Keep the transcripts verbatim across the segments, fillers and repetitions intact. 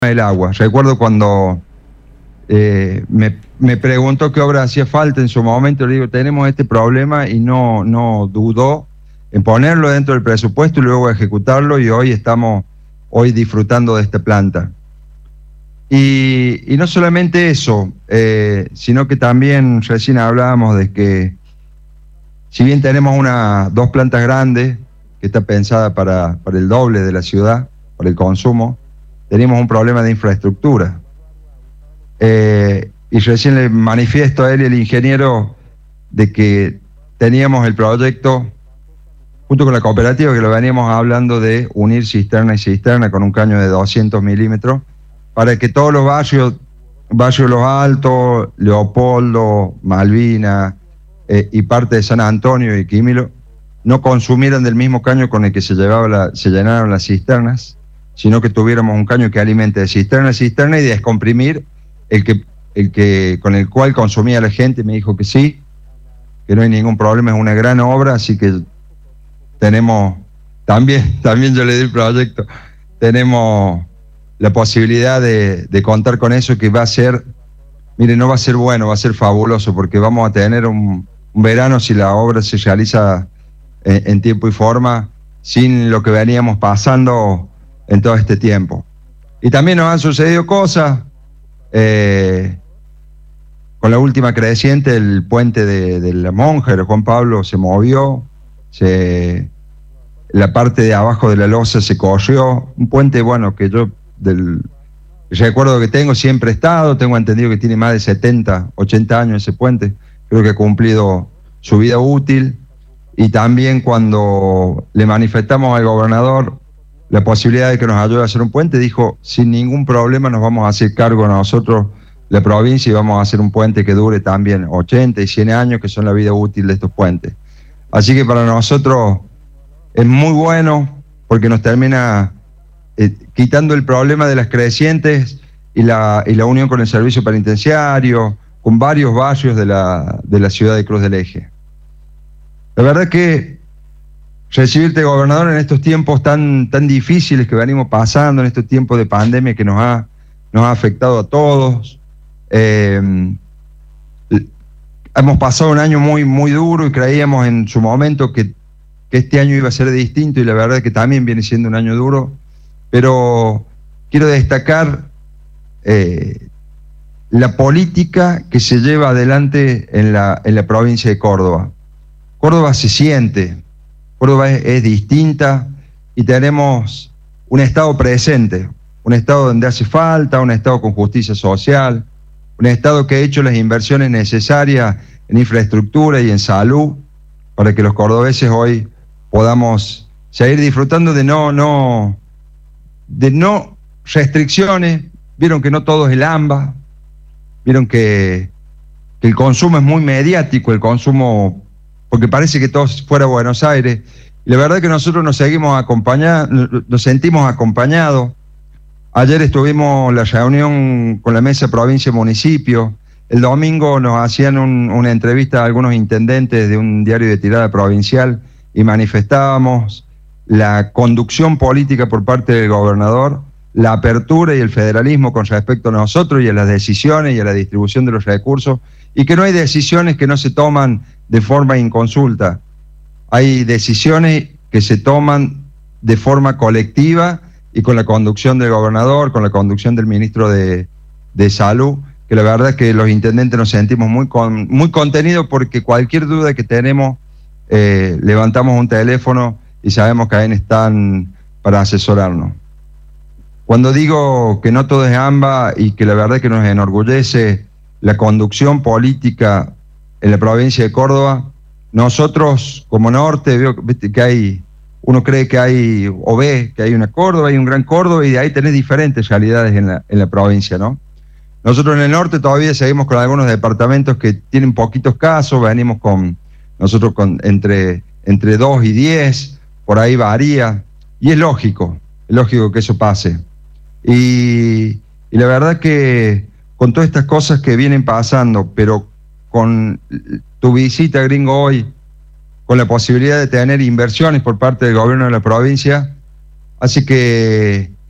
del agua. Recuerdo cuando eh, me, me preguntó qué obra hacía falta en su momento, le digo, tenemos este problema y no, no dudó en ponerlo dentro del presupuesto y luego ejecutarlo, y hoy estamos hoy disfrutando de esta planta. Y, y no solamente eso, eh, sino que también recién hablábamos de que si bien tenemos una, dos plantas grandes, que está pensada para, para el doble de la ciudad, para el consumo, tenemos un problema de infraestructura. Eh, y recién le manifiesto a él y al ingeniero de que teníamos el proyecto, junto con la cooperativa, que lo veníamos hablando, de unir cisterna y cisterna con un caño de doscientos milímetros, para que todos los barrios, Barrio Los Altos, Leopoldo, Malvina eh, y parte de San Antonio y Químilo, no consumieran del mismo caño con el que se, llevaba la, se llenaron las cisternas, sino que tuviéramos un caño que alimente de cisterna a cisterna y descomprimir el que, el que, con el cual consumía la gente. Me dijo que sí, que no hay ningún problema, es una gran obra, así que tenemos, también, también yo le di el proyecto, tenemos la posibilidad de, de contar con eso, que va a ser, mire, no va a ser bueno, va a ser fabuloso, porque vamos a tener un, un verano, si la obra se realiza en, en tiempo y forma, sin lo que veníamos pasando en todo este tiempo. Y también nos han sucedido cosas, eh, con la última creciente, el puente de, de la Monja, el Juan Pablo, se movió, se, la parte de abajo de la losa se corrió, un puente, bueno, que yo, del recuerdo que tengo, siempre he estado, tengo entendido que tiene más de setenta, ochenta años ese puente, creo que ha cumplido su vida útil. Y también cuando le manifestamos al gobernador la posibilidad de que nos ayude a hacer un puente, dijo, sin ningún problema nos vamos a hacer cargo nosotros, la provincia, y vamos a hacer un puente que dure también ochenta y cien años, que son la vida útil de estos puentes. Así que para nosotros es muy bueno, porque nos termina eh, quitando el problema de las crecientes y la, y la unión con el servicio penitenciario, con varios barrios de la, de la ciudad de Cruz del Eje. La verdad que recibirte, gobernador, en estos tiempos tan, tan difíciles que venimos pasando, en estos tiempos de pandemia que nos ha, nos ha afectado a todos. Eh, hemos pasado un año muy, muy duro y creíamos en su momento que, que este año iba a ser distinto, y la verdad es que también viene siendo un año duro. Pero quiero destacar eh, la política que se lleva adelante en la, en la provincia de Córdoba. Córdoba se siente, Córdoba es, es distinta, y tenemos un Estado presente, un Estado donde hace falta, un Estado con justicia social, un Estado que ha hecho las inversiones necesarias en infraestructura y en salud para que los cordobeses hoy podamos seguir disfrutando de no, no, de no restricciones. Vieron que no todo es el AMBA, vieron que, que el consumo es muy mediático, el consumo, porque parece que todo fuera Buenos Aires. Y la verdad es que nosotros nos seguimos acompañando, nos sentimos acompañados. Ayer estuvimos en la reunión con la mesa provincia-municipio. El domingo nos hacían un, una entrevista a algunos intendentes de un diario de tirada provincial y manifestábamos la conducción política por parte del gobernador, la apertura y el federalismo con respecto a nosotros y a las decisiones y a la distribución de los recursos, y que no hay decisiones que no se toman de forma inconsulta. Hay decisiones que se toman de forma colectiva y con la conducción del gobernador, con la conducción del ministro de, de Salud, que la verdad es que los intendentes nos sentimos muy, con, muy contenidos, porque cualquier duda que tenemos, eh, levantamos un teléfono y sabemos que ahí están para asesorarnos. Cuando digo que no todo es AMBA y que la verdad es que nos enorgullece la conducción política en la provincia de Córdoba, nosotros como norte, veo que hay, uno cree que hay, o ve que hay una Córdoba, hay un gran Córdoba, y de ahí tenés diferentes realidades en la, en la provincia, ¿no? Nosotros en el norte todavía seguimos con algunos departamentos que tienen poquitos casos, venimos con, nosotros con entre, entre dos y diez, por ahí varía, y es lógico, es lógico que eso pase. Y, y la verdad que con todas estas cosas que vienen pasando, pero con tu visita, gringo, hoy, con la posibilidad de tener inversiones por parte del gobierno de la provincia, así que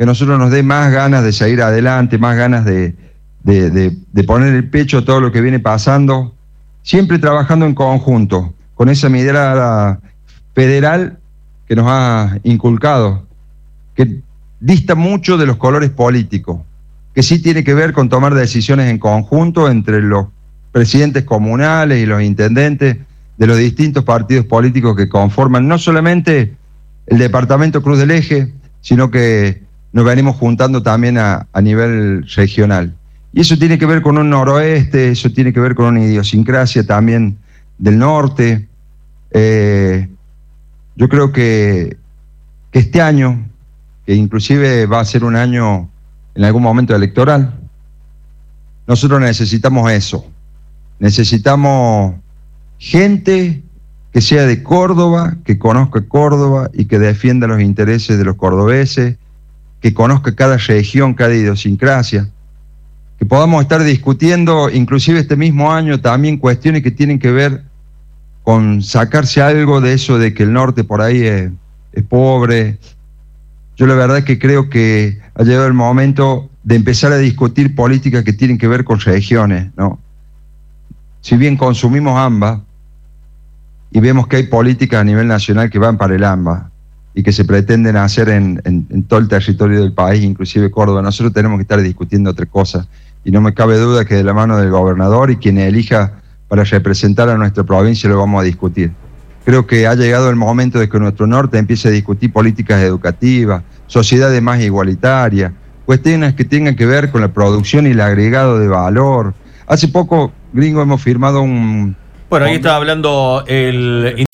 que a nosotros nos dé más ganas de seguir adelante, más ganas de, de, de, de poner el pecho a todo lo que viene pasando, siempre trabajando en conjunto, con esa mirada federal que nos ha inculcado, que dista mucho de los colores políticos, que sí tiene que ver con tomar decisiones en conjunto entre los presidentes comunales y los intendentes de los distintos partidos políticos que conforman no solamente el departamento Cruz del Eje, sino que nos venimos juntando también a, a nivel regional. Y eso tiene que ver con un noroeste, eso tiene que ver con una idiosincrasia también del norte. Eh, yo creo que, que este año, que inclusive va a ser un año en algún momento electoral, nosotros necesitamos eso. Necesitamos gente que sea de Córdoba, que conozca Córdoba y que defienda los intereses de los cordobeses, que conozca cada región, cada idiosincrasia, que podamos estar discutiendo, inclusive este mismo año, también cuestiones que tienen que ver con sacarse algo de eso de que el norte por ahí es, es pobre. Yo la verdad es que creo que ha llegado el momento de empezar a discutir políticas que tienen que ver con regiones, ¿no? Si bien consumimos ambas y vemos que hay políticas a nivel nacional que van para el ambas y que se pretenden hacer en, en, en todo el territorio del país, inclusive Córdoba, nosotros tenemos que estar discutiendo otra cosa. Y no me cabe duda que de la mano del gobernador y quien elija para representar a nuestra provincia lo vamos a discutir. Creo que ha llegado el momento de que nuestro norte empiece a discutir políticas educativas, sociedades más igualitarias, cuestiones que tengan que ver con la producción y el agregado de valor. Hace poco, Gringo, hemos firmado un... Bueno, ahí está hablando el